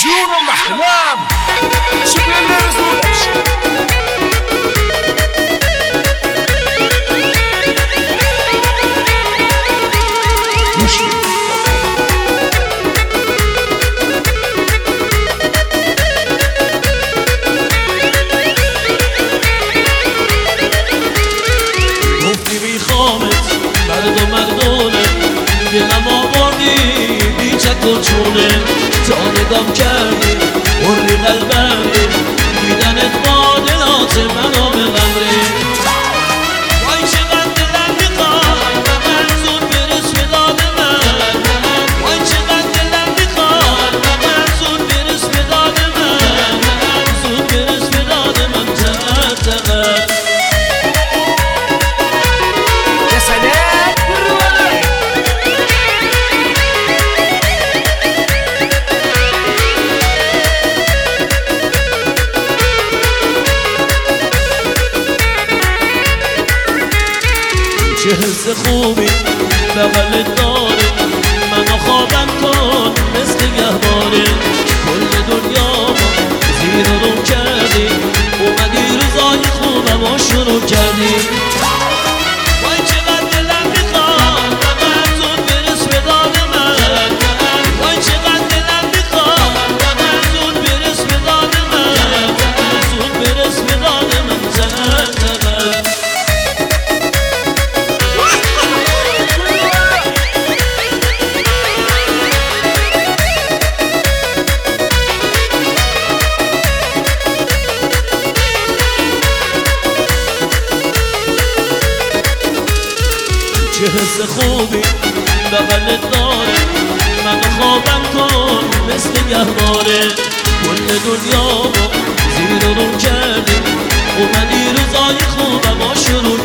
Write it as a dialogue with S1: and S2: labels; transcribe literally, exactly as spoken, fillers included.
S1: جون محلام شوف اللي رزقش
S2: گفتی بیخوامت مرد و مردونه دلم آوردی بی چک و چونه تا نگام کردی بردی قلبندی دیدنت معادلات منو ببری وای چقدر دلم میخواد به من زود برس به داد من وای چقدر دلم میخواد به من زود برس به داد من زود برس به داد من تقر تقر
S1: يا سلام بالرواية
S2: چه حس خوبی بغلت داره منو خوابم کن مثل گهواره کل دنیا ما زیر و رو کردی اومدی روزای خوبم و شروع کردی وای چقدر دلم میخواد به من زود برس به داد من وای چقدر دلم میخواد به من زود برس به داد من زود برس به داد من تقر تقر چه حس خوبی بغلت داره منو خوابم کن مثل گهواره کل دنیا ما زیر و رو کردی اومدی روزای خوبم و شروع